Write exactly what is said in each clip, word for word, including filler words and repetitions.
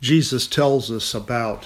Jesus tells us about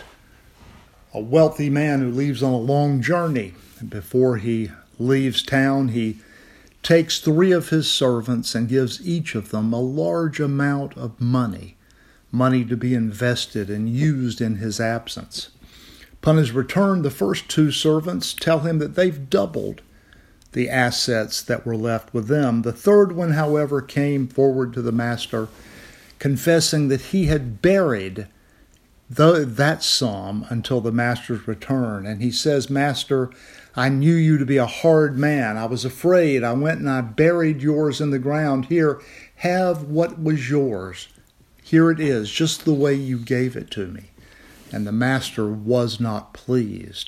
a wealthy man who leaves on a long journey. And before he leaves town, he takes three of his servants and gives each of them a large amount of money, money to be invested and used in his absence. Upon his return, the first two servants tell him that they've doubled the assets that were left with them. The third one, however, came forward to the master, confessing that he had buried the, that sum until the master's return. And he says, "Master, I knew you to be a hard man. I was afraid. I went and I buried yours in the ground. Here, have what was yours. Here it is, just the way you gave it to me." And the master was not pleased.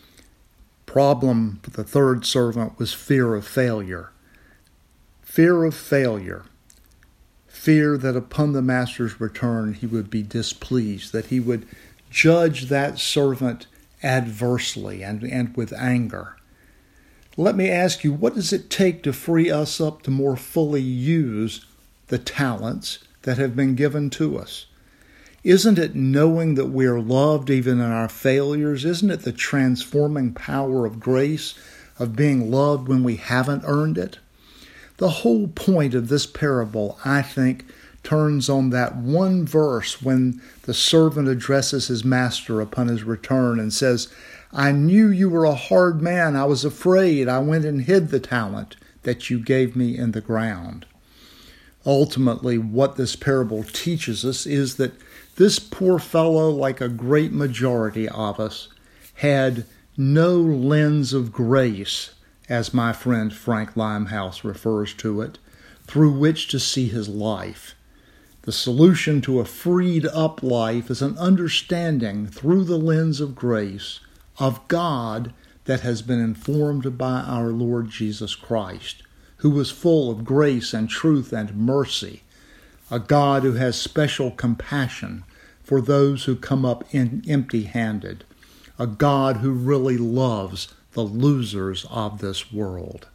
Problem for the third servant was fear of failure. Fear of failure. Fear that upon the master's return he would be displeased, that he would judge that servant adversely and, and with anger. Let me ask you, what does it take to free us up to more fully use the talents that have been given to us? Isn't it knowing that we are loved even in our failures? Isn't it the transforming power of grace, of being loved when we haven't earned it? The whole point of this parable, I think, turns on that one verse when the servant addresses his master upon his return and says, "I knew you were a hard man. I was afraid. I went and hid the talent that you gave me in the ground." Ultimately, what this parable teaches us is that this poor fellow, like a great majority of us, had no lens of grace, as my friend Frank Limehouse refers to it, through which to see his life. The solution to a freed-up life is an understanding through the lens of grace of God that has been informed by our Lord Jesus Christ, who was full of grace and truth and mercy, a God who has special compassion for those who come up in empty-handed, a God who really loves the losers of this world.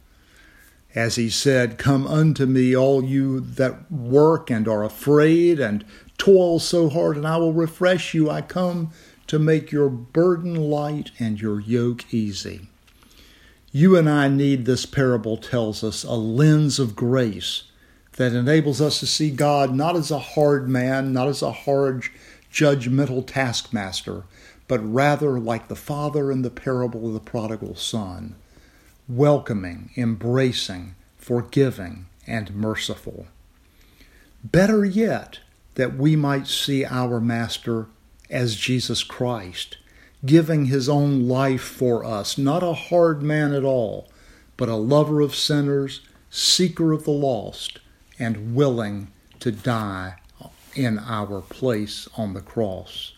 As he said, "Come unto me, all you that work and are afraid and toil so hard, and I will refresh you. I come to make your burden light and your yoke easy." You and I need, this parable tells us, a lens of grace that enables us to see God not as a hard man, not as a hard judgmental taskmaster, but rather like the father in the parable of the prodigal son, welcoming, embracing, forgiving, and merciful. Better yet, that we might see our master as Jesus Christ, giving his own life for us, not a hard man at all, but a lover of sinners, seeker of the lost, and willing to die in our place on the cross.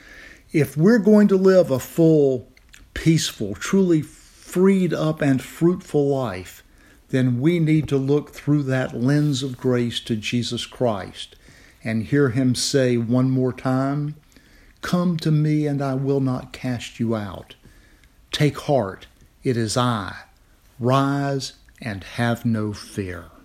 If we're going to live a full, peaceful, truly freed up and fruitful life, then we need to look through that lens of grace to Jesus Christ and hear him say one more time, "Come to me and I will not cast you out. Take heart, it is I. Rise and have no fear."